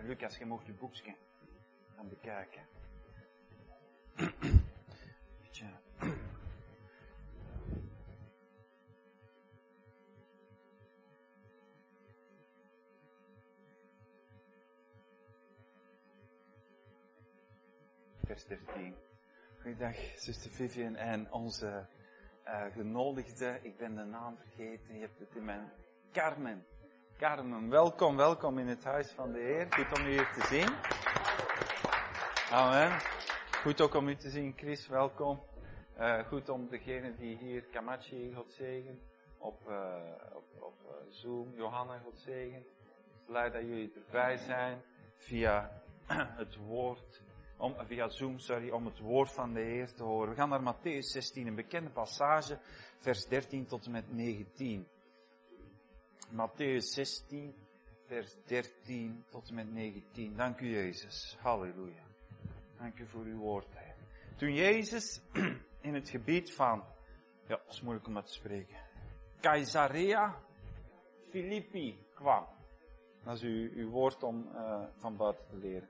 Lucas, je mocht je boekje gaan bekijken. Vers 13. Goeiedag, zuster Vivian en onze genodigde. Ik ben de naam vergeten, je hebt het in mijn... Carmen. Carmen, welkom in het huis van de Heer. Goed om u hier te zien. Amen. Goed ook om u te zien, Chris, welkom. Goed om degenen die hier, Kamachi, God zegen. Op Zoom, Johanna, God zegen. Blij dat jullie erbij zijn. Via het woord. Via Zoom, om het woord van de Heer te horen. We gaan naar Mattheüs 16, een bekende passage, vers 13 tot en met 19. Mattheüs 16, vers 13 tot en met 19. Dank u, Jezus. Halleluja. Dank u voor uw woord, Heer. Toen Jezus in het gebied van, ja, dat is moeilijk om dat te spreken, Caesarea Philippi kwam. Dat is uw woord om van buiten te leren.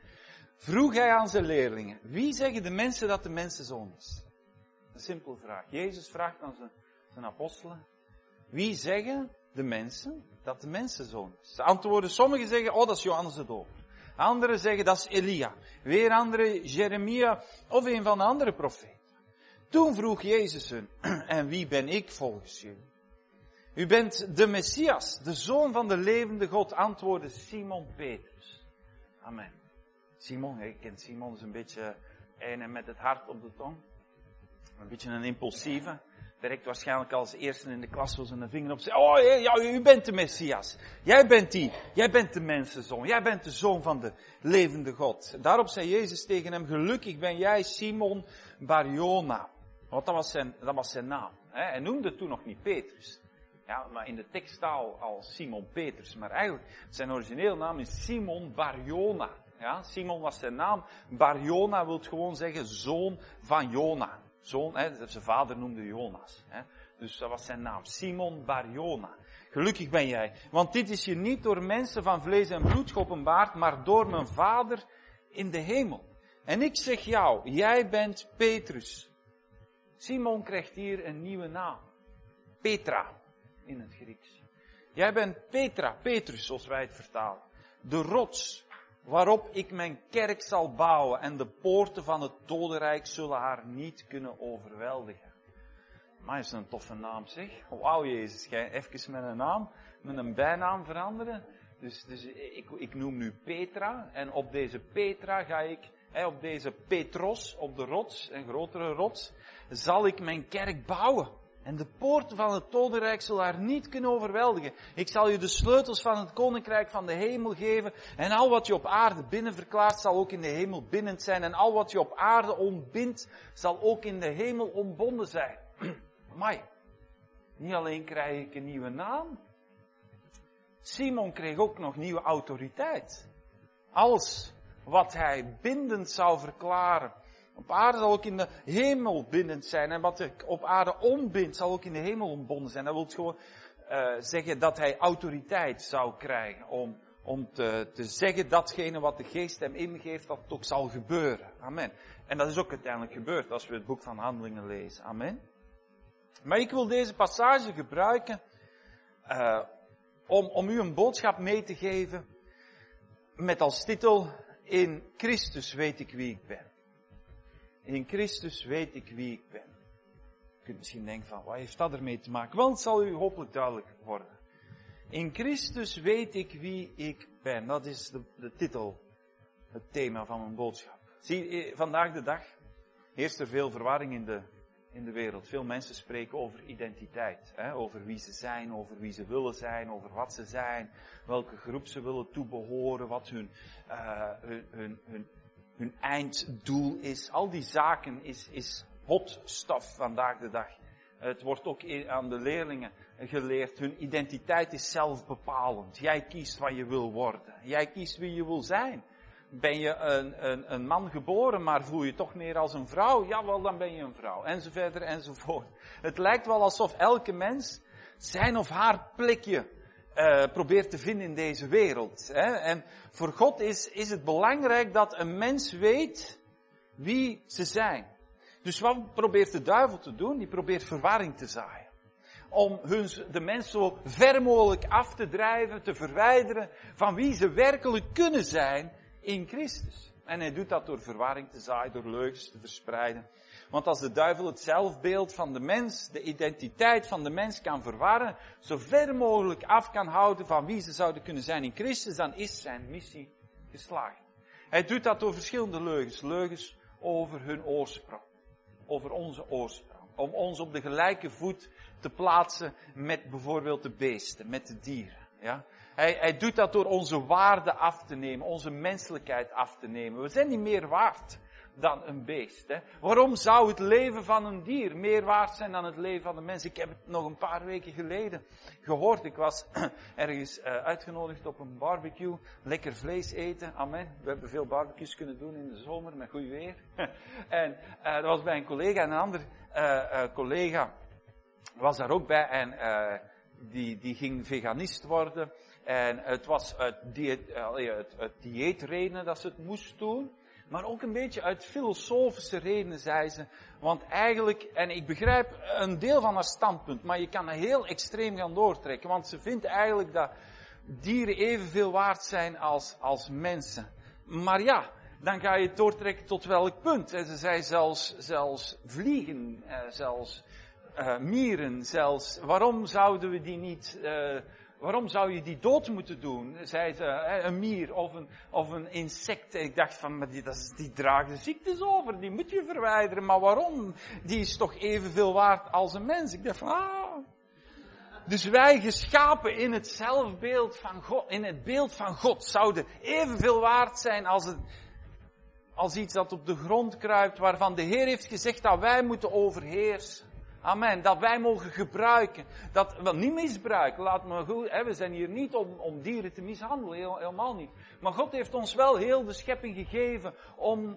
Vroeg hij aan zijn leerlingen, wie zeggen de mensen dat de mensenzoon is? Een simpele vraag. Jezus vraagt aan zijn apostelen, wie zeggen de mensen dat de mensenzoon is? Ze antwoorden, sommigen zeggen, dat is Johannes de Doper. Anderen zeggen, dat is Elia. Weer anderen, Jeremia of een van de andere profeten. Toen vroeg Jezus hun, en wie ben ik volgens jullie? U bent de Messias, de Zoon van de levende God, antwoordde Simon Petrus. Amen. Simon, je kent Simon, is een beetje een met het hart op de tong. Een beetje een impulsieve. Direct waarschijnlijk als eerste in de klas zo zijn vinger op zei, u bent de Messias. Jij bent de mensenzoon. Jij bent de Zoon van de levende God. Daarop zei Jezus tegen hem, gelukkig ben jij Simon Bar-Jona. Want dat was zijn naam. Hij noemde toen nog niet Petrus. Ja, maar in de tekstaal als Simon Petrus. Maar eigenlijk, zijn originele naam is Simon Bar-Jona. Ja, Simon was zijn naam. Bar-Jona wil gewoon zeggen zoon van Jona. Zoon, zijn vader noemde Jonas. Dus dat was zijn naam. Simon Bar-Jona. Gelukkig ben jij. Want dit is je niet door mensen van vlees en bloed geopenbaard, maar door mijn Vader in de hemel. En ik zeg jou, jij bent Petrus. Simon krijgt hier een nieuwe naam. Petra, in het Grieks. Jij bent Petra, Petrus, zoals wij het vertalen. De rots, waarop ik mijn kerk zal bouwen en de poorten van het dodenrijk zullen haar niet kunnen overweldigen. Maar is een toffe naam, zeg. Wauw, Jezus, ga je even met een naam, met een bijnaam veranderen? Dus ik noem nu Petra en op deze Petra ga ik, op deze Petros, op de rots, een grotere rots, zal ik mijn kerk bouwen. En de poorten van het dodenrijk zullen haar niet kunnen overweldigen. Ik zal je de sleutels van het koninkrijk van de hemel geven. En al wat je op aarde binnen verklaart, zal ook in de hemel bindend zijn. En al wat je op aarde ontbindt, zal ook in de hemel ontbonden zijn. Maar niet alleen krijg ik een nieuwe naam. Simon kreeg ook nog nieuwe autoriteit. Alles wat hij bindend zou verklaren, op aarde zal ook in de hemel bindend zijn. En wat ik op aarde ontbindt, zal ook in de hemel ontbonden zijn. Dat wil gewoon zeggen dat hij autoriteit zou krijgen. Om te zeggen datgene wat de geest hem ingeeft, dat het ook zal gebeuren. Amen. En dat is ook uiteindelijk gebeurd als we het boek van Handelingen lezen. Amen. Maar ik wil deze passage gebruiken om u een boodschap mee te geven. Met als titel, in Christus weet ik wie ik ben. In Christus weet ik wie ik ben. Je kunt misschien denken van, wat heeft dat ermee te maken? Wel, het zal u hopelijk duidelijk worden. In Christus weet ik wie ik ben. Dat is de titel, het thema van mijn boodschap. Zie, vandaag de dag heerst er veel verwarring in de wereld. Veel mensen spreken over identiteit. Over wie ze zijn, over wie ze willen zijn, over wat ze zijn, welke groep ze willen toebehoren, wat hun einddoel is. Al die zaken is hot stuff vandaag de dag. Het wordt ook aan de leerlingen geleerd. Hun identiteit is zelfbepalend. Jij kiest wat je wil worden. Jij kiest wie je wil zijn. Ben je een man geboren, maar voel je toch meer als een vrouw? Jawel, dan ben je een vrouw. Enzovoort, enzovoort. Het lijkt wel alsof elke mens zijn of haar plekje probeert te vinden in deze wereld. Hè? En voor God is het belangrijk dat een mens weet wie ze zijn. Dus wat probeert de duivel te doen? Die probeert verwarring te zaaien. Om de mens zo ver mogelijk af te drijven, te verwijderen van wie ze werkelijk kunnen zijn in Christus. En hij doet dat door verwarring te zaaien, door leugens te verspreiden. Want als de duivel het zelfbeeld van de mens, de identiteit van de mens kan verwarren, zo ver mogelijk af kan houden van wie ze zouden kunnen zijn in Christus, dan is zijn missie geslaagd. Hij doet dat door verschillende leugens. Leugens over hun oorsprong. Over onze oorsprong. Om ons op de gelijke voet te plaatsen met bijvoorbeeld de beesten, met de dieren. Ja? Hij doet dat door onze waarde af te nemen, onze menselijkheid af te nemen. We zijn niet meer waard dan een beest. Hè? Waarom zou het leven van een dier meer waard zijn dan het leven van een mens? Ik heb het nog een paar weken geleden gehoord. Ik was ergens uitgenodigd op een barbecue. Lekker vlees eten. Amen. We hebben veel barbecues kunnen doen in de zomer met goed weer. En dat was bij een collega. En een ander collega was daar ook bij. En die ging veganist worden. En het was uit dieetredenen dat ze het moest doen. Maar ook een beetje uit filosofische redenen, zei ze. Want eigenlijk, en ik begrijp een deel van haar standpunt, maar je kan het heel extreem gaan doortrekken. Want ze vindt eigenlijk dat dieren evenveel waard zijn als mensen. Maar ja, dan ga je het doortrekken tot welk punt. En ze zei zelfs vliegen, zelfs mieren, waarom zouden we die niet... Waarom zou je die dood moeten doen? Zei ze, een mier of een insect. Ik dacht van, maar die draagt de ziektes over, die moet je verwijderen. Maar waarom? Die is toch evenveel waard als een mens? Ik dacht van, Dus wij geschapen in het zelfbeeld van God, in het beeld van God, zouden evenveel waard zijn als iets dat op de grond kruipt, waarvan de Heer heeft gezegd dat wij moeten overheersen. Amen. Dat wij mogen gebruiken. Niet misbruiken. Laat me goed. We zijn hier niet om dieren te mishandelen. Helemaal niet. Maar God heeft ons wel heel de schepping gegeven om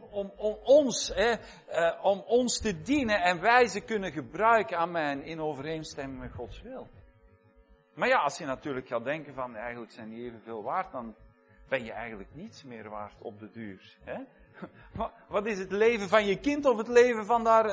ons te dienen. En wij ze kunnen gebruiken. Amen. In overeenstemming met Gods wil. Maar ja, als je natuurlijk gaat denken van eigenlijk zijn die evenveel waard, dan ben je eigenlijk niets meer waard op de duur. Hè? Wat is het leven van je kind of het leven van daar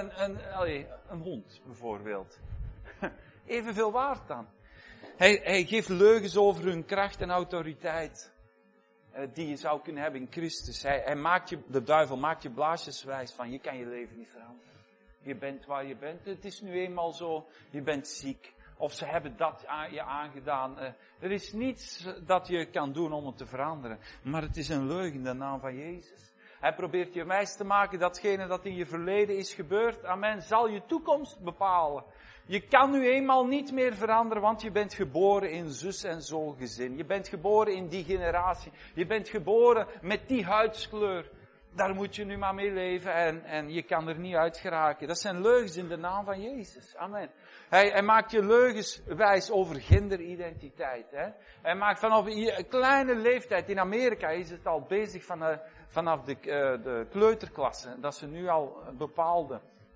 een hond bijvoorbeeld? Evenveel waard dan. Hij geeft leugens over hun kracht en autoriteit. Die je zou kunnen hebben in Christus. De duivel maakt je blaasjeswijs van je kan je leven niet veranderen. Je bent waar je bent. Het is nu eenmaal zo. Je bent ziek. Of ze hebben dat je aangedaan. Er is niets dat je kan doen om het te veranderen. Maar het is een leugen in de naam van Jezus. Hij probeert je wijs te maken datgene dat in je verleden is gebeurd. Amen. Zal je toekomst bepalen. Je kan nu eenmaal niet meer veranderen, want je bent geboren in zus en zo gezin. Je bent geboren in die generatie. Je bent geboren met die huidskleur. Daar moet je nu maar mee leven en je kan er niet uit geraken. Dat zijn leugens in de naam van Jezus. Amen. Hij maakt je leugens wijs over genderidentiteit. Hè? Hij maakt vanaf een kleine leeftijd, in Amerika is het al bezig vanaf de kleuterklasse, dat ze nu al bepaalde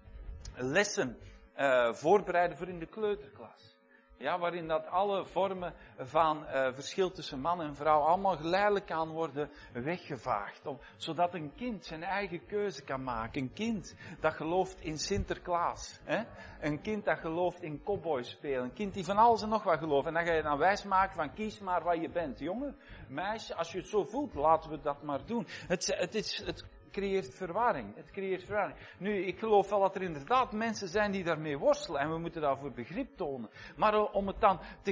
lessen voorbereiden voor in de kleuterklas. Ja, waarin dat alle vormen van verschil tussen man en vrouw allemaal geleidelijk kan worden weggevaagd. Zodat een kind zijn eigen keuze kan maken. Een kind dat gelooft in Sinterklaas. Hè? Een kind dat gelooft in cowboy spelen. Een kind die van alles en nog wat gelooft. En dan ga je dan wijsmaken van kies maar wat je bent. Jongen, meisje, als je het zo voelt, laten we dat maar doen. Het creëert verwarring. Het creëert verwarring. Nu, ik geloof wel dat er inderdaad mensen zijn die daarmee worstelen. En we moeten daarvoor begrip tonen. Maar om het dan te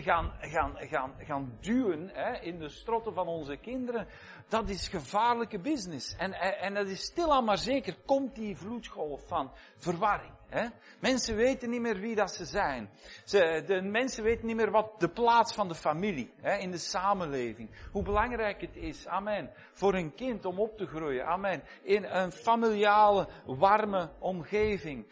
gaan duwen in de strotten van onze kinderen, dat is gevaarlijke business. En dat is stilaan maar zeker, komt die vloedgolf van verwarring. Mensen weten niet meer wie dat ze zijn. De mensen weten niet meer wat de plaats van de familie in de samenleving. Hoe belangrijk het is, amen, voor een kind om op te groeien, amen, in een familiale, warme omgeving.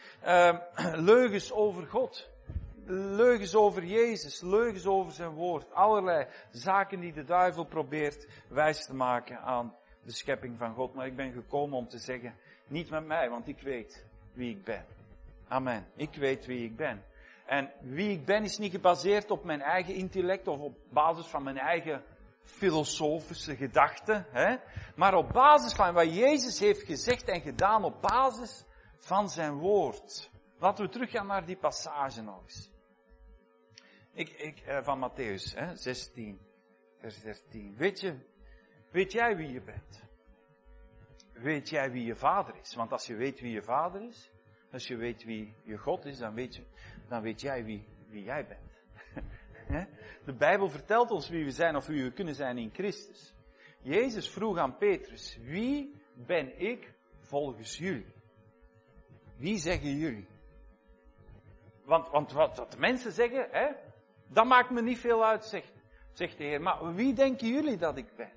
Leugens over God. Leugens over Jezus, leugens over zijn woord. Allerlei zaken die de duivel probeert wijs te maken aan de schepping van God. Maar ik ben gekomen om te zeggen, niet met mij, want ik weet wie ik ben. Amen. Ik weet wie ik ben. En wie ik ben is niet gebaseerd op mijn eigen intellect of op basis van mijn eigen filosofische gedachten. Maar op basis van wat Jezus heeft gezegd en gedaan, op basis van zijn woord. Laten we teruggaan naar die passage nog eens. Van Mattheüs, 16, vers 13. Weet jij wie je bent? Weet jij wie je vader is? Want als je weet wie je vader is, als je weet wie je God is, dan weet jij wie jij bent. De Bijbel vertelt ons wie we zijn of wie we kunnen zijn in Christus. Jezus vroeg aan Petrus, wie ben ik volgens jullie? Wie zeggen jullie? Want wat de mensen zeggen, dat maakt me niet veel uit, zegt de Heer. Maar wie denken jullie dat ik ben?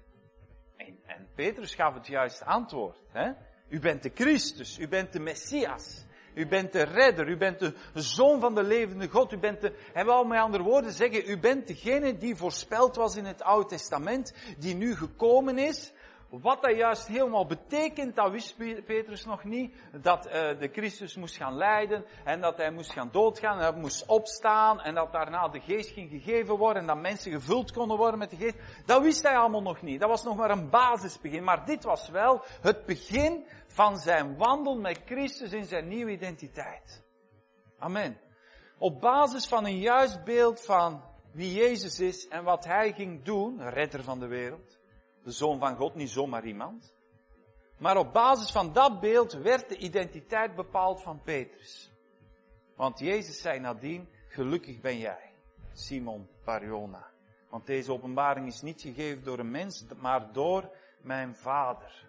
En Petrus gaf het juiste antwoord. U bent de Christus, u bent de Messias. U bent de redder, u bent de zoon van de levende God. U bent hij wil met andere woorden zeggen, u bent degene die voorspeld was in het Oude Testament, die nu gekomen is. Wat dat juist helemaal betekent, dat wist Petrus nog niet. Dat de Christus moest gaan lijden en dat hij moest gaan doodgaan en dat hij moest opstaan en dat daarna de geest ging gegeven worden en dat mensen gevuld konden worden met de geest. Dat wist hij allemaal nog niet. Dat was nog maar een basisbegin. Maar dit was wel het begin van zijn wandel met Christus in zijn nieuwe identiteit. Amen. Op basis van een juist beeld van wie Jezus is en wat hij ging doen, redder van de wereld. De Zoon van God, niet zomaar iemand. Maar op basis van dat beeld werd de identiteit bepaald van Petrus. Want Jezus zei nadien, gelukkig ben jij, Simon Bar-Jona. Want deze openbaring is niet gegeven door een mens, maar door mijn Vader.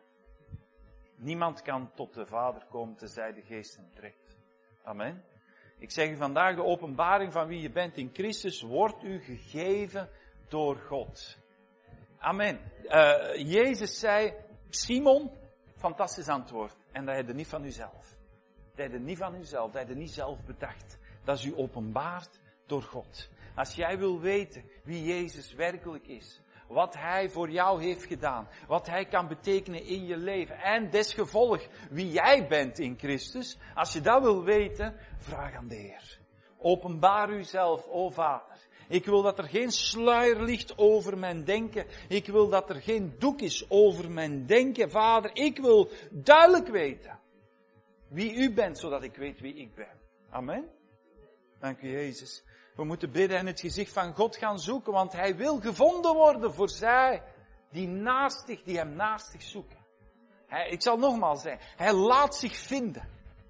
Niemand kan tot de Vader komen tenzij de Geest hem trekt. Amen. Ik zeg u vandaag, de openbaring van wie je bent in Christus wordt u gegeven door God. Amen. Jezus zei, Simon, fantastisch antwoord. En dat heb je niet van uzelf. Dat heb je niet van uzelf. Dat heb je niet zelf bedacht. Dat is u openbaard door God. Als jij wil weten wie Jezus werkelijk is. Wat hij voor jou heeft gedaan. Wat hij kan betekenen in je leven. En desgevolg wie jij bent in Christus. Als je dat wil weten, vraag aan de Heer. Openbaar uzelf, o Vader. Ik wil dat er geen sluier ligt over mijn denken. Ik wil dat er geen doek is over mijn denken. Vader, ik wil duidelijk weten wie u bent, zodat ik weet wie ik ben. Amen. Dank u, Jezus. We moeten bidden en het gezicht van God gaan zoeken, want hij wil gevonden worden voor zij die hem naast zich zoeken. Ik zal nogmaals zeggen, hij laat zich vinden.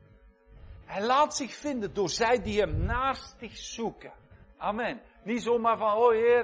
Hij laat zich vinden door zij die hem naast zich zoeken. Amen. Niet zomaar van, oh Heer,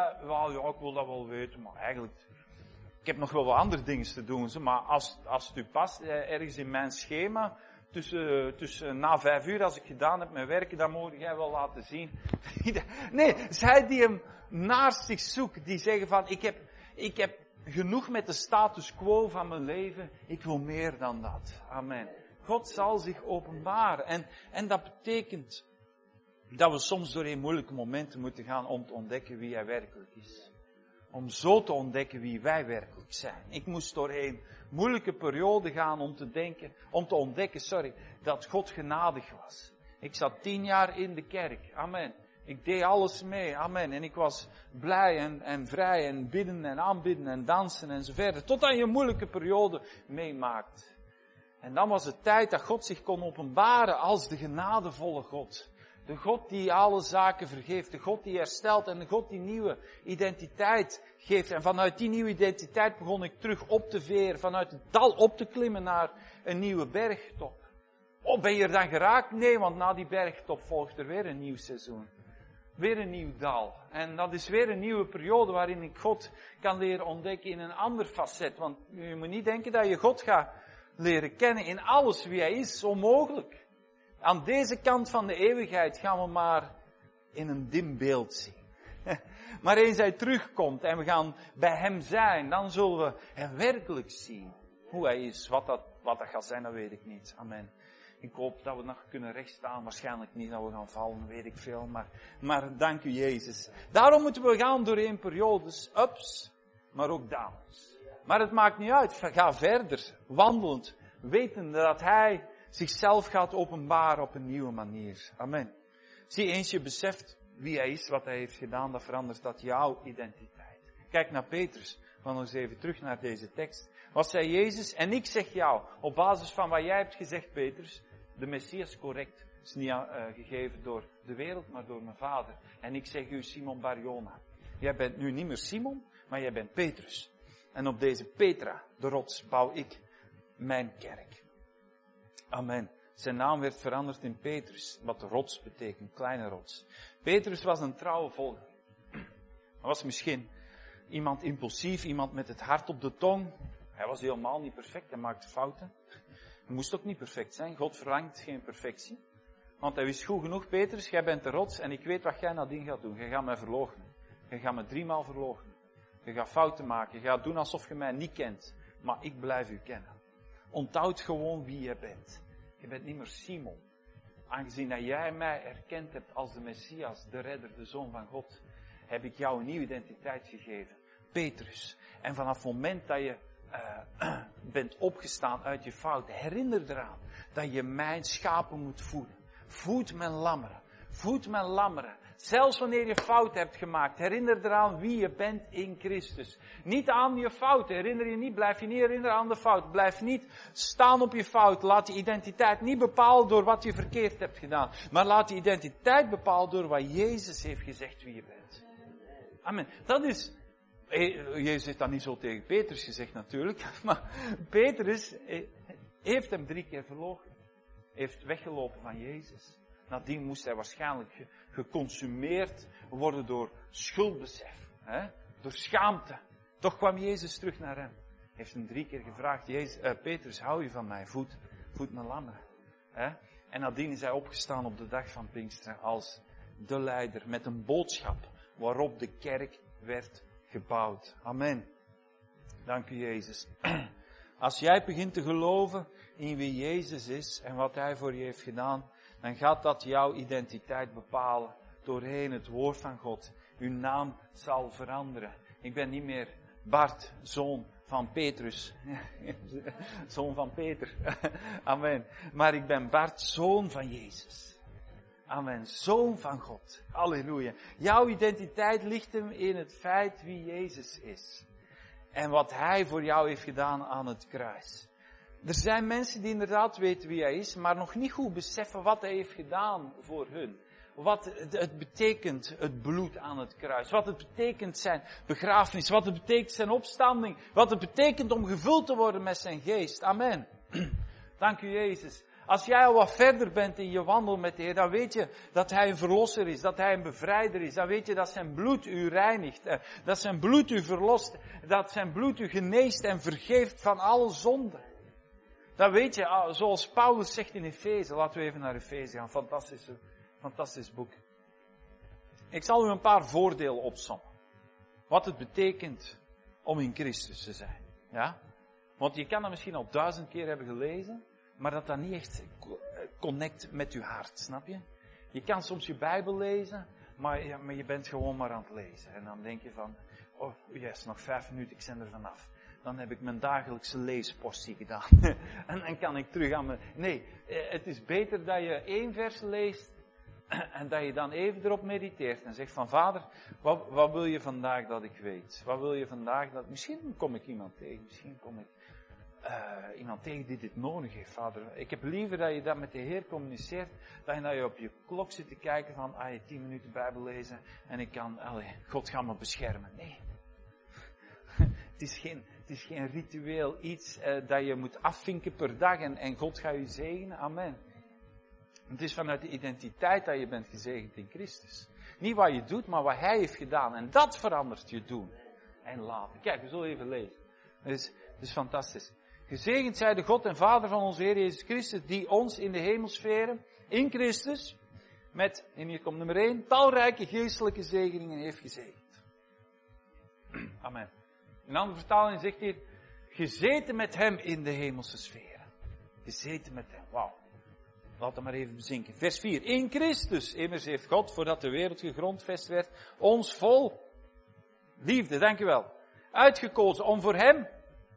ik wil dat wel weten, maar eigenlijk, ik heb nog wel wat andere dingen te doen. Maar als het u past, ergens in mijn schema, tussen na 5 uur, als ik gedaan heb met werken, dan moet jij wel laten zien. Nee, zij die hem naast zich zoeken, die zeggen van, ik heb genoeg met de status quo van mijn leven, ik wil meer dan dat. Amen. God zal zich openbaren. En dat betekent dat we soms doorheen moeilijke momenten moeten gaan om te ontdekken wie hij werkelijk is. Om zo te ontdekken wie wij werkelijk zijn. Ik moest doorheen moeilijke perioden gaan om te ontdekken, dat God genadig was. Ik zat 10 jaar in de kerk. Amen. Ik deed alles mee. Amen. En ik was blij en vrij en bidden en aanbidden en dansen en zo verder. Totdat je een moeilijke periode meemaakt. En dan was het tijd dat God zich kon openbaren als de genadevolle God. De God die alle zaken vergeeft. De God die herstelt. En de God die nieuwe identiteit geeft. En vanuit die nieuwe identiteit begon ik terug op te veren. Vanuit het dal op te klimmen naar een nieuwe bergtop. Oh, ben je er dan geraakt? Nee, want na die bergtop volgt er weer een nieuw seizoen. Weer een nieuw dal. En dat is weer een nieuwe periode waarin ik God kan leren ontdekken in een ander facet. Want je moet niet denken dat je God gaat leren kennen in alles wie hij is. Onmogelijk. Aan deze kant van de eeuwigheid gaan we maar in een dim beeld zien. Maar eens hij terugkomt en we gaan bij hem zijn, dan zullen we hem werkelijk zien. Hoe hij is, wat dat gaat zijn, dat weet ik niet. Amen. Ik hoop dat we nog kunnen rechtstaan. Waarschijnlijk niet dat we gaan vallen, weet ik veel. Maar dank u Jezus. Daarom moeten we gaan doorheen periodes, ups, maar ook downs. Maar het maakt niet uit. Ga verder, wandelend, wetende dat hij zichzelf gaat openbaren op een nieuwe manier. Amen. Zie, eens je beseft wie hij is, wat hij heeft gedaan, dat verandert dat jouw identiteit. Kijk naar Petrus. We gaan nog eens even terug naar deze tekst. Wat zei Jezus? En ik zeg jou, op basis van wat jij hebt gezegd, Petrus, de Messias correct, is niet gegeven door de wereld, maar door mijn Vader. En ik zeg u, Simon Bar-Jona. Jij bent nu niet meer Simon, maar jij bent Petrus. En op deze Petra, de rots, bouw ik mijn kerk. Amen. Zijn naam werd veranderd in Petrus, wat rots betekent, kleine rots. Petrus was een trouwe volger. Hij was misschien iemand impulsief, iemand met het hart op de tong. Hij was helemaal niet perfect, hij maakte fouten. Hij moest ook niet perfect zijn, God verlangt geen perfectie. Want hij wist goed genoeg, Petrus, jij bent de rots en ik weet wat jij nadien gaat doen. Je gaat mij verloochenen. Je gaat me 3 maal verloochenen. Je gaat fouten maken, je gaat doen alsof je mij niet kent. Maar ik blijf u kennen. Onthoud gewoon wie je bent. Je bent niet meer Simon. Aangezien dat jij mij erkend hebt als de Messias, de redder, de Zoon van God, heb ik jou een nieuwe identiteit gegeven. Petrus. En vanaf het moment dat je bent opgestaan uit je fout, herinner eraan dat je mijn schapen moet voeden. Voed mijn lammeren. Voed mijn lammeren. Zelfs wanneer je fout hebt gemaakt, herinner eraan wie je bent in Christus. Niet aan je fouten, herinner je niet, blijf je niet herinneren aan de fout. Blijf niet staan op je fout. Laat je identiteit niet bepalen door wat je verkeerd hebt gedaan. Maar laat je identiteit bepalen door wat Jezus heeft gezegd wie je bent. Amen. Dat is, Jezus heeft dat niet zo tegen Petrus gezegd natuurlijk. Maar Petrus heeft hem 3 keer verloochend. Heeft weggelopen van Jezus. Nadien moest hij waarschijnlijk geconsumeerd worden door schuldbesef. Door schaamte. Toch kwam Jezus terug naar hem. Heeft hem 3 keer gevraagd. Petrus, hou je van mij? Voed mijn lammeren. En nadien is hij opgestaan op de dag van Pinksteren als de leider. Met een boodschap waarop de kerk werd gebouwd. Amen. Dank u, Jezus. Als jij begint te geloven in wie Jezus is en wat hij voor je heeft gedaan, dan gaat dat jouw identiteit bepalen doorheen het woord van God. Uw naam zal veranderen. Ik ben niet meer Bart, zoon van Petrus. Zoon van Peter. Amen. Maar ik ben Bart, zoon van Jezus. Amen. Zoon van God. Halleluja. Jouw identiteit ligt hem in het feit wie Jezus is. En wat hij voor jou heeft gedaan aan het kruis. Er zijn mensen die inderdaad weten wie hij is, maar nog niet goed beseffen wat hij heeft gedaan voor hun. Wat het betekent, het bloed aan het kruis. Wat het betekent zijn begrafenis. Wat het betekent zijn opstanding. Wat het betekent om gevuld te worden met zijn geest. Amen. Dank u, Jezus. Als jij al wat verder bent in je wandel met de Heer, dan weet je dat hij een verlosser is, dat hij een bevrijder is. Dan weet je dat zijn bloed u reinigt, dat zijn bloed u verlost, dat zijn bloed u geneest en vergeeft van alle zonden. Dan weet je, zoals Paulus zegt in Efeze, laten we even naar Efeze gaan, fantastisch boek. Ik zal u een paar voordelen opsommen. Wat het betekent om in Christus te zijn. Ja? Want je kan dat misschien al 1000 keer hebben gelezen, maar dat niet echt connect met je hart, snap je? Je kan soms je Bijbel lezen, maar je bent gewoon maar aan het lezen. En dan denk je van, oh yes, nog 5 minuten, ik ben er vanaf. Dan heb ik mijn dagelijkse leesportie gedaan. En dan kan ik terug aan mijn... Nee, het is beter dat je 1 vers leest en dat je dan even erop mediteert en zegt van, Vader, wat wil je vandaag dat ik weet? Wat wil je vandaag dat... Misschien kom ik iemand tegen, misschien kom ik iemand tegen die dit nodig heeft, Vader. Ik heb liever dat je dat met de Heer communiceert, dan dat je op je klok zit te kijken van, 10 minuten Bijbel lezen en ik kan, God gaat me beschermen. Nee. Het is geen ritueel iets dat je moet afvinken per dag en God gaat je zegenen. Amen. Het is vanuit de identiteit dat je bent gezegend in Christus. Niet wat je doet, maar wat Hij heeft gedaan. En dat verandert je doen en laten. Kijk, we zullen even lezen. Het is fantastisch. Gezegend zij de God en Vader van onze Heer Jezus Christus, die ons in de hemelsferen, in Christus, met, en hier komt nummer 1, talrijke geestelijke zegeningen heeft gezegend. Amen. In een andere vertaling zegt hier, gezeten met hem in de hemelse sferen. Gezeten met hem, wauw. Laat het maar even bezinken. Vers 4. In Christus, immers heeft God, voordat de wereld gegrondvest werd, ons vol liefde, dankjewel, uitgekozen om voor hem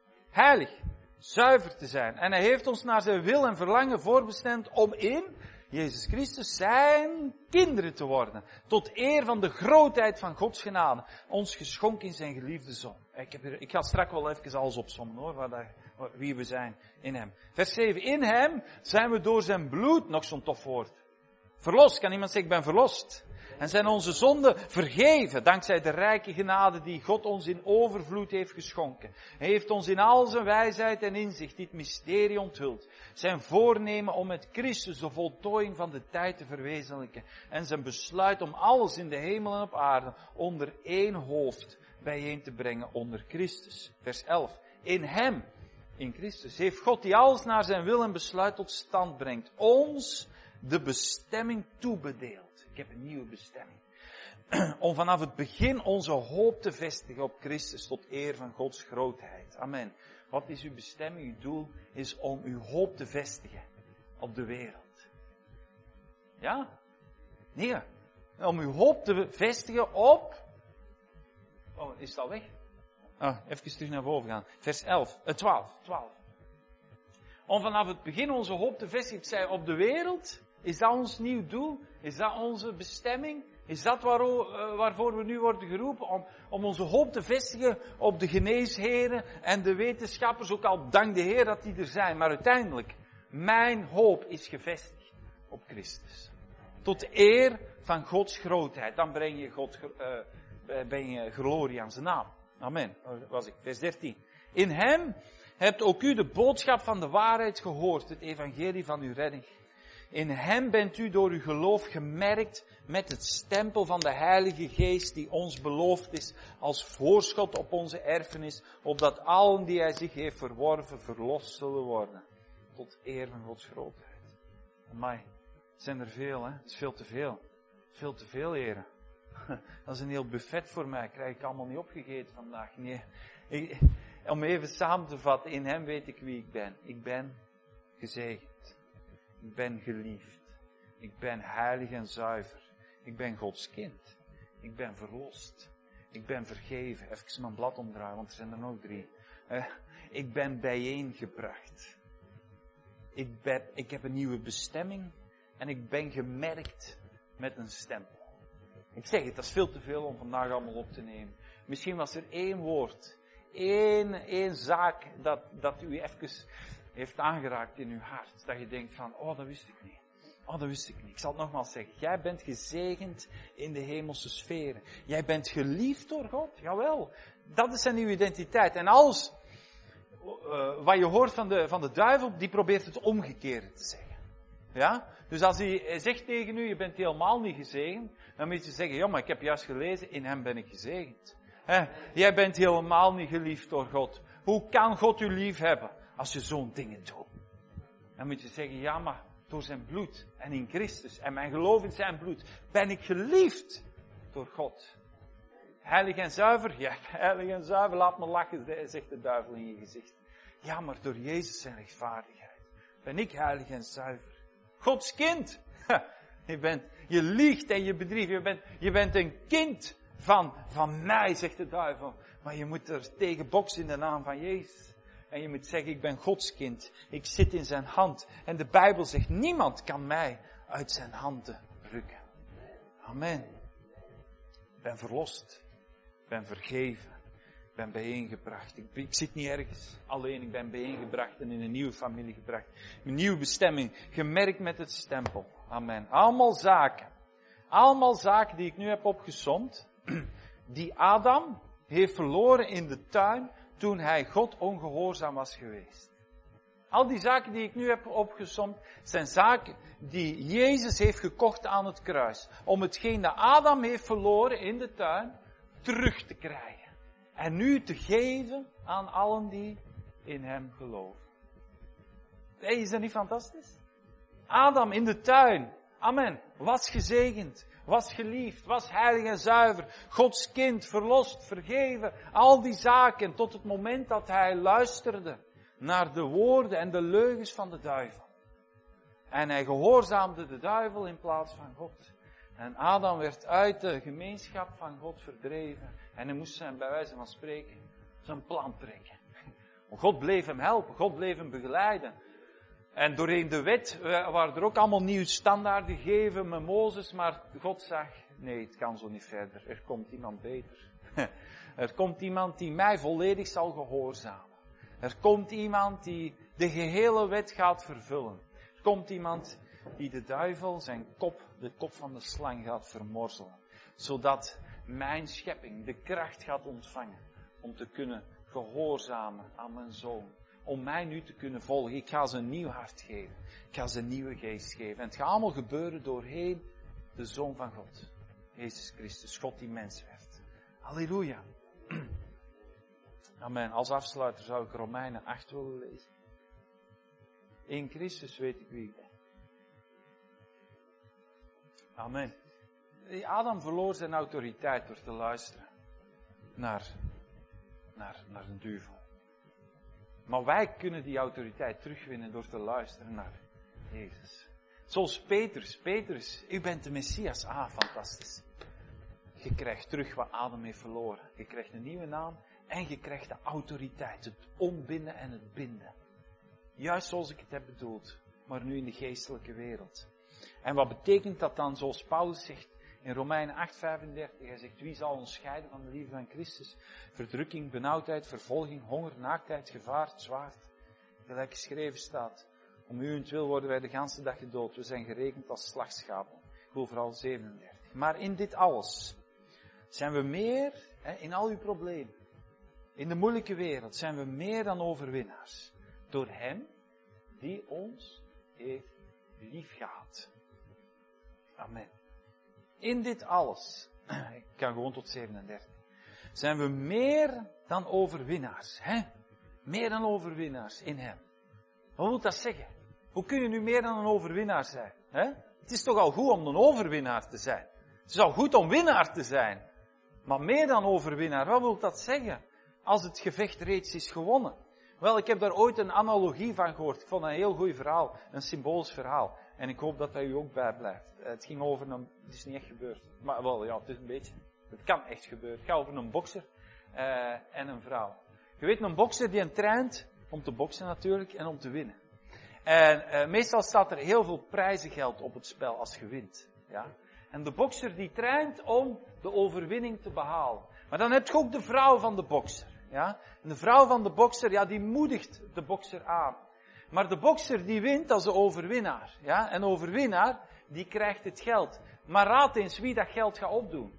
heilig, zuiver te zijn. En hij heeft ons naar zijn wil en verlangen voorbestemd om in Jezus Christus, zijn kinderen te worden. Tot eer van de grootheid van Gods genade. Ons geschonken in zijn geliefde Zoon. Ik ga straks wel even alles opsommen hoor, wie we zijn in hem. Vers 7. In hem zijn we door zijn bloed, nog zo'n tof woord. Verlost, kan iemand zeggen, ik ben verlost. En zijn onze zonden vergeven, dankzij de rijke genade die God ons in overvloed heeft geschonken. Hij heeft ons in al zijn wijsheid en inzicht dit mysterie onthuld. Zijn voornemen om met Christus de voltooiing van de tijd te verwezenlijken. En zijn besluit om alles in de hemel en op aarde onder één hoofd bijeen te brengen onder Christus. Vers 11. In hem, in Christus, heeft God die alles naar zijn wil en besluit tot stand brengt, ons de bestemming toebedeeld. Ik heb een nieuwe bestemming. Om vanaf het begin onze hoop te vestigen op Christus tot eer van Gods grootheid. Amen. Wat is uw bestemming? Uw doel is om uw hoop te vestigen op de wereld. Ja? Nee. Om uw hoop te vestigen op... Oh, is het al weg? Even terug naar boven gaan. Vers 12. Om vanaf het begin onze hoop te vestigen op de wereld. Is dat ons nieuw doel? Is dat onze bestemming? Is dat waarvoor we nu worden geroepen? Om onze hoop te vestigen op de geneesheren en de wetenschappers. Ook al dank de Heer dat die er zijn. Maar uiteindelijk, mijn hoop is gevestigd op Christus. Tot eer van Gods grootheid. Dan breng je glorie aan zijn naam. Amen. Dat was ik. Vers 13. In hem hebt ook u de boodschap van de waarheid gehoord. Het evangelie van uw redding. In hem bent u door uw geloof gemerkt met het stempel van de Heilige Geest die ons beloofd is als voorschot op onze erfenis, opdat allen die hij zich heeft verworven verlost zullen worden. Tot eer van Gods grootheid. Amai, het zijn er veel, hè? Het is veel te veel. Veel te veel, heren. Dat is een heel buffet voor mij. Krijg ik allemaal niet opgegeten vandaag. Nee. Om even samen te vatten, in hem weet ik wie ik ben. Ik ben gezegend. Ik ben geliefd. Ik ben heilig en zuiver. Ik ben Gods kind. Ik ben verlost. Ik ben vergeven. Even mijn blad omdraaien, want er zijn er nog 3. Ik ben bijeengebracht. Ik heb een nieuwe bestemming. En ik ben gemerkt met een stempel. Ik zeg het, dat is veel te veel om vandaag allemaal op te nemen. Misschien was er 1 woord. één zaak dat u even heeft aangeraakt in uw hart. Dat je denkt van, oh, dat wist ik niet. Oh, dat wist ik niet. Ik zal het nogmaals zeggen. Jij bent gezegend in de hemelse sferen. Jij bent geliefd door God. Jawel. Dat is zijn uw identiteit. En alles wat je hoort van de duivel, die probeert het omgekeerde te zeggen. Ja? Dus als hij zegt tegen u, je bent helemaal niet gezegend, dan moet je zeggen, ja, maar ik heb juist gelezen, in hem ben ik gezegend. Jij bent helemaal niet geliefd door God. Hoe kan God u lief hebben als je zo'n dingen doet? Dan moet je zeggen, ja, maar door zijn bloed en in Christus en mijn geloof in zijn bloed ben ik geliefd door God. Heilig en zuiver? Ja, heilig en zuiver, laat me lachen, zegt de duivel in je gezicht. Ja, maar door Jezus zijn rechtvaardigheid ben ik heilig en zuiver. Gods kind. Je liegt en je bedriegt. Je bent een kind van mij, zegt de duivel. Maar je moet er tegen boksen in de naam van Jezus. En je moet zeggen, ik ben Gods kind. Ik zit in zijn hand. En de Bijbel zegt, niemand kan mij uit zijn handen rukken. Amen. Ik ben verlost. Ik ben vergeven. Ik ben bijeengebracht. Ik zit niet ergens alleen. Ik ben bijeengebracht en in een nieuwe familie gebracht. Een nieuwe bestemming. Gemerkt met het stempel. Amen. Allemaal zaken die ik nu heb opgesomd. Die Adam heeft verloren in de tuin toen hij God ongehoorzaam was geweest. Al die zaken die ik nu heb opgesomd, zijn zaken die Jezus heeft gekocht aan het kruis. Om hetgeen dat Adam heeft verloren in de tuin, terug te krijgen. En nu te geven aan allen die in hem geloven. Hey, is dat niet fantastisch? Adam in de tuin, amen, was gezegend, was geliefd, was heilig en zuiver, Gods kind, verlost, vergeven, al die zaken tot het moment dat hij luisterde naar de woorden en de leugens van de duivel. En hij gehoorzaamde de duivel in plaats van God. En Adam werd uit de gemeenschap van God verdreven. En hij moest zijn, bij wijze van spreken, zijn plan trekken. God bleef hem helpen, God bleef hem begeleiden. En doorheen de wet waren er ook allemaal nieuwe standaarden gegeven met Mozes, maar God zag, nee, het kan zo niet verder. Er komt iemand beter. Er komt iemand die mij volledig zal gehoorzamen. Er komt iemand die de gehele wet gaat vervullen. Er komt iemand die de duivel zijn kop, de kop van de slang gaat vermorzelen. Zodat mijn schepping de kracht gaat ontvangen om te kunnen gehoorzamen aan mijn zoon. Om mij nu te kunnen volgen. Ik ga ze een nieuw hart geven. Ik ga ze een nieuwe geest geven. En het gaat allemaal gebeuren doorheen de Zoon van God. Jezus Christus, God die mens werd. Halleluja. Amen. Als afsluiter zou ik Romeinen 8 willen lezen. In Christus weet ik wie ik ben. Amen. Adam verloor zijn autoriteit door te luisteren naar een duivel. Maar wij kunnen die autoriteit terugwinnen door te luisteren naar Jezus. Zoals Petrus, u bent de Messias. Ah, fantastisch. Je krijgt terug wat Adam heeft verloren. Je krijgt een nieuwe naam en je krijgt de autoriteit. Het ontbinden en het binden. Juist zoals ik het heb bedoeld, maar nu in de geestelijke wereld. En wat betekent dat dan, zoals Paulus zegt in Romeinen 8:35, hij zegt, wie zal ons scheiden van de liefde van Christus? Verdrukking, benauwdheid, vervolging, honger, naaktheid, gevaar, het zwaard. Gelijk geschreven staat, om uwentwil worden wij de ganse dag gedood. We zijn gerekend als slachtschapen. Ik wil vooral 37. Maar in dit alles zijn we meer, in al uw problemen, in de moeilijke wereld, zijn we meer dan overwinnaars. Door hem die ons heeft liefgehad. Amen. In dit alles, ik kan gewoon tot 37, zijn we meer dan overwinnaars. Meer dan overwinnaars in hem. Wat wil dat zeggen? Hoe kun je nu meer dan een overwinnaar zijn? Het is toch al goed om een overwinnaar te zijn. Het is al goed om winnaar te zijn. Maar meer dan overwinnaar, wat wil dat zeggen? Als het gevecht reeds is gewonnen. Wel, ik heb daar ooit een analogie van gehoord. Ik vond het een heel goed verhaal. Een symbolisch verhaal. En ik hoop dat dat u ook bijblijft. Het ging over het is niet echt gebeurd. Maar wel, ja, het is een beetje. Het kan echt gebeuren. Het gaat over een bokser en een vrouw. Je weet, een bokser die traint om te boksen natuurlijk en om te winnen. En meestal staat er heel veel prijzengeld op het spel als je wint. Ja? En de bokser die traint om de overwinning te behalen. Maar dan heb je ook de vrouw van de bokser. Ja? En de vrouw van de bokser, ja, die moedigt de bokser aan. Maar de bokser die wint als de overwinnaar. Ja? En overwinnaar, die krijgt het geld. Maar raad eens wie dat geld gaat opdoen.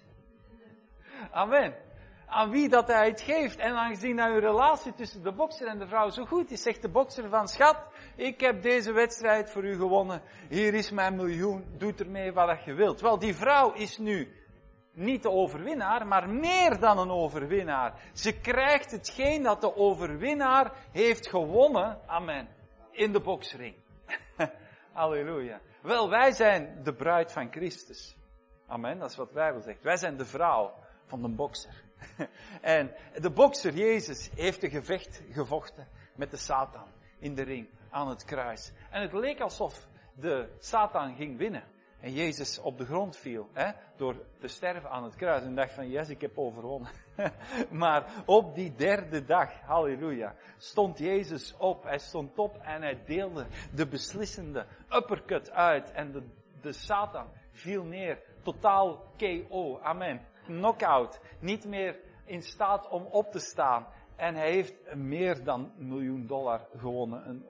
Amen. Aan wie dat hij het geeft. En aangezien dat uw relatie tussen de bokser en de vrouw zo goed is, zegt de bokser van, schat, ik heb deze wedstrijd voor u gewonnen. Hier is mijn miljoen, doe ermee wat je wilt. Wel, die vrouw is nu niet de overwinnaar, maar meer dan een overwinnaar. Ze krijgt hetgeen dat de overwinnaar heeft gewonnen, amen, in de boksring. Halleluja. Wel, wij zijn de bruid van Christus. Amen, dat is wat de Bijbel zegt. Wij zijn de vrouw van de bokser. En de bokser, Jezus, heeft een gevecht gevochten met de Satan in de ring aan het kruis. En het leek alsof de Satan ging winnen. En Jezus op de grond viel, door te sterven aan het kruis. En dacht van, yes, ik heb overwonnen. Maar op die derde dag, halleluja, stond Jezus op. Hij stond op en hij deelde de beslissende uppercut uit. En de Satan viel neer. Totaal KO. Amen. Knockout. Niet meer in staat om op te staan. En hij heeft meer dan $1 miljoen gewonnen. Een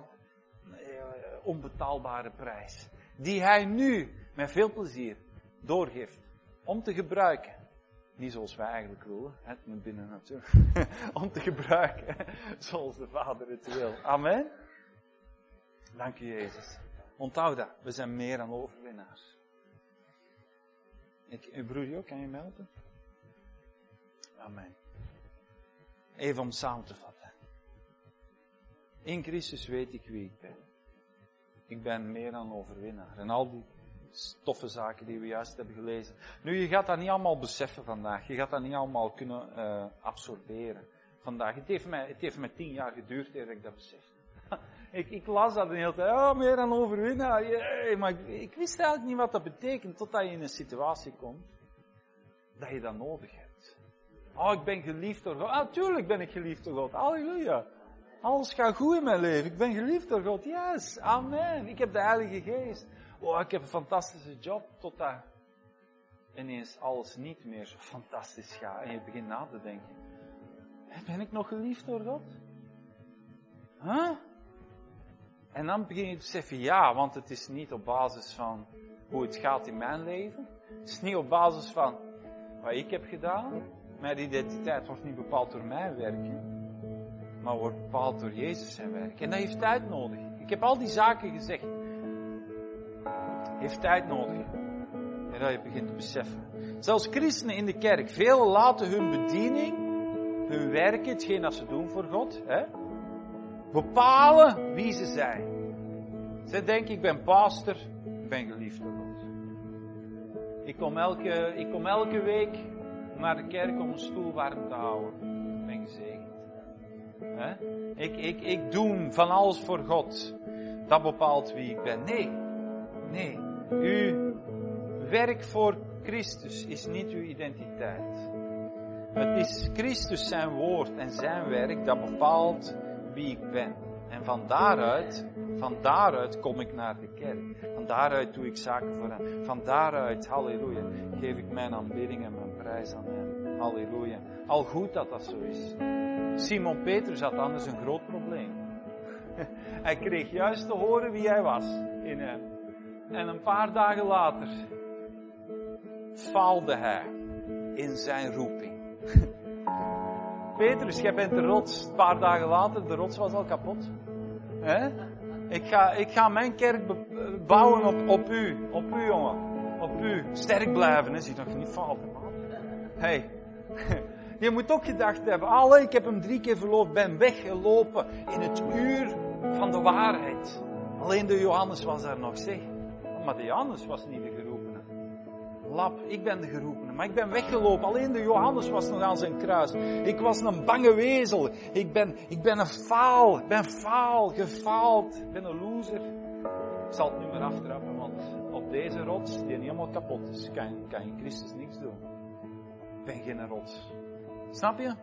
onbetaalbare prijs. Die hij nu met veel plezier doorgeeft. Om te gebruiken. Niet zoals wij eigenlijk willen. Het moet binnen natuurlijk. Om te gebruiken zoals de Vader het wil. Amen. Dank u Jezus. Onthoud dat. We zijn meer dan overwinnaars. Uw broer ook, kan je me helpen? Amen. Even om samen te vatten. In Christus weet ik wie ik ben. Ik ben meer dan overwinnaar. En al die toffe zaken die we juist hebben gelezen. Nu, je gaat dat niet allemaal beseffen vandaag. Je gaat dat niet allemaal kunnen absorberen vandaag. Het heeft mij 10 jaar geduurd eer ik dat besefte. Ik las dat de hele tijd. Oh, meer dan overwinnaar. Maar ik wist eigenlijk niet wat dat betekent. Totdat je in een situatie komt. Dat je dat nodig hebt. Oh, ik ben geliefd door God. Ah, tuurlijk ben ik geliefd door God. Halleluja. Alles gaat goed in mijn leven. Ik ben geliefd door God. Yes, amen. Ik heb de Heilige Geest. Oh, ik heb een fantastische job. Totdat ineens alles niet meer zo fantastisch gaat. En je begint na te denken. Ben ik nog geliefd door God? Huh? En dan begin je te beseffen, ja, want het is niet op basis van hoe het gaat in mijn leven. Het is niet op basis van wat ik heb gedaan. Mijn identiteit wordt niet bepaald door mijn werken. Maar wordt bepaald door Jezus zijn werk. En dat heeft tijd nodig. Ik heb al die zaken gezegd. Heeft tijd nodig. En dat je begint te beseffen. Zelfs christenen in de kerk. Velen laten hun bediening, hun werken, hetgeen dat ze doen voor God, bepalen wie ze zijn. Ze denken, ik ben pastor, ik ben geliefd door God. Ik kom elke week naar de kerk om een stoel warm te houden. Ik ben gezegend. Ik doe van alles voor God. Dat bepaalt wie ik ben. Nee. Uw werk voor Christus is niet uw identiteit. Het is Christus zijn woord en zijn werk dat bepaalt wie ik ben. En van daaruit kom ik naar de kerk. Van daaruit doe ik zaken voor hem. Van daaruit, halleluja, geef ik mijn aanbidding en mijn prijs aan hem. Halleluja. Al goed dat dat zo is. Simon Petrus had anders een groot probleem. Hij kreeg juist te horen wie hij was in hem. En een paar dagen later faalde hij in zijn roeping. Petrus, jij bent de rots. Een paar dagen later, de rots was al kapot. Ik ga mijn kerk bouwen op u. Op u, jongen. Op u. Sterk blijven, zie je nog niet falen. Hey. Je moet ook gedacht hebben, ik heb hem 3 keer verloofd, ben weggelopen in het uur van de waarheid. Alleen de Johannes was daar nog, zeg. Maar de Johannes was niet de geroepene. Lap, ik ben de geroepene, maar ik ben weggelopen. Alleen de Johannes was nog aan zijn kruis. Ik was een bange wezel. Ik ben een faal. Ik ben gefaald. Ik ben een loser. Ik zal het nu maar aftrappen, want op deze rots, die niet helemaal kapot is, kan je Christus niks doen. Ik ben geen rots. Snap je?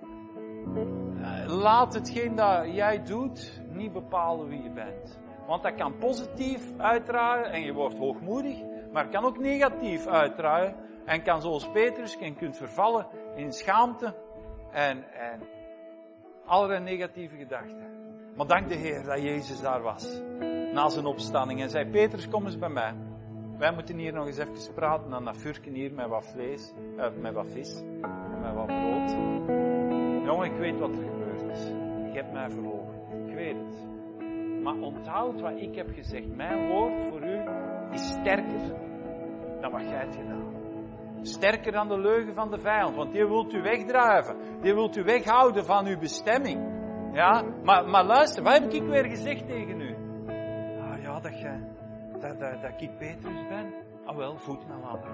Laat hetgeen dat jij doet niet bepalen wie je bent. Want dat kan positief uitdraaien en je wordt hoogmoedig, maar het kan ook negatief uitdraaien en kan zoals Petrus, je kunt vervallen in schaamte en allerlei negatieve gedachten. Maar dank de Heer dat Jezus daar was, na zijn opstanding en zei, Petrus, kom eens bij mij. Wij moeten hier nog eens even praten aan dat vuurken hier met wat vlees, met wat vis, met wat brood. Jongen, ik weet wat er gebeurd is. Je hebt mij verloren. Ik weet het. Maar onthoud wat ik heb gezegd. Mijn woord voor u is sterker dan wat jij hebt gedaan. Sterker dan de leugen van de vijand. Want die wilt u wegdrijven. Die wilt u weghouden van uw bestemming. Ja, maar luister, wat heb ik weer gezegd tegen u? Ja, dat ik Petrus ben. Wel, voed mijn lamp.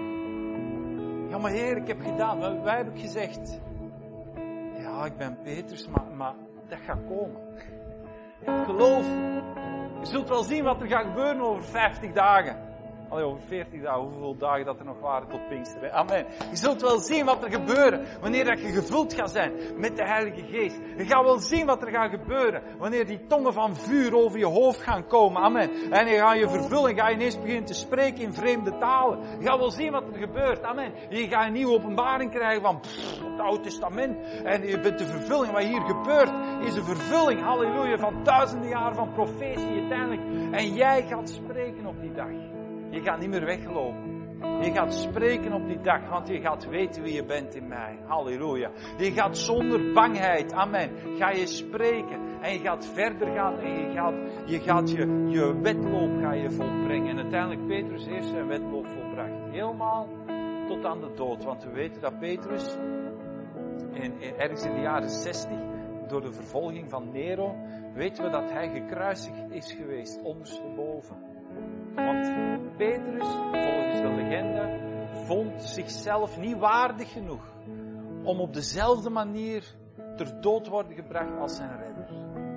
Ja, maar Heer, ik heb gedaan. Wat heb ik gezegd? Ja, ik ben Petrus, maar dat gaat komen. Geloof. Je zult wel zien wat er gaat gebeuren over 50 dagen. Over 40 dagen, hoeveel dagen dat er nog waren tot Pinksteren. Amen. Je zult wel zien wat er gebeuren wanneer dat je gevuld gaat zijn met de Heilige Geest. Je gaat wel zien wat er gaat gebeuren wanneer die tongen van vuur over je hoofd gaan komen. Amen. En je gaat je vervullen, ga je ineens beginnen te spreken in vreemde talen. Je gaat wel zien wat er gebeurt. Amen. Je gaat een nieuwe openbaring krijgen van het Oude Testament. En je bent de vervulling. Wat hier gebeurt is een vervulling, halleluja, van duizenden jaren van profetie uiteindelijk. En jij gaat spreken op die dag. Je gaat niet meer weglopen. Je gaat spreken op die dag, want je gaat weten wie je bent in mij. Halleluja. Je gaat zonder bangheid, amen, ga je spreken. En je gaat verder gaan en je gaat je wedloop ga je volbrengen. En uiteindelijk, Petrus heeft zijn wedloop volbracht. Helemaal tot aan de dood. Want we weten dat Petrus, ergens in de jaren 60, door de vervolging van Nero, weten we dat hij gekruisigd is geweest, ondersteboven. Want Petrus, volgens de legende, vond zichzelf niet waardig genoeg om op dezelfde manier ter dood worden gebracht als zijn redder.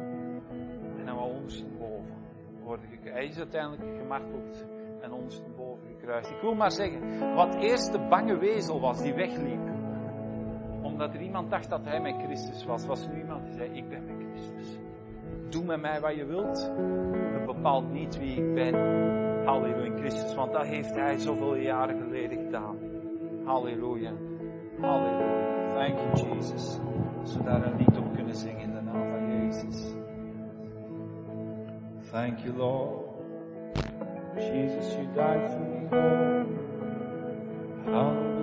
En hij wou ondersteboven worden gekruisigd. Hij is uiteindelijk gemarteld en ondersteboven gekruisigd. Ik wil maar zeggen, wat eerst de bange wezel was die wegliep, omdat er iemand dacht dat hij met Christus was, was nu iemand die zei, ik ben met Christus. met mij wat je wilt. Het bepaalt niet wie ik ben. Halleluja in Christus, want dat heeft Hij zoveel jaren geleden gedaan. Halleluja. Halleluja. Thank you, Jesus. Als we daar een lied op kunnen zingen in de naam van Jezus. Thank you, Lord. Jesus, you died for me, Lord. Hallelujah.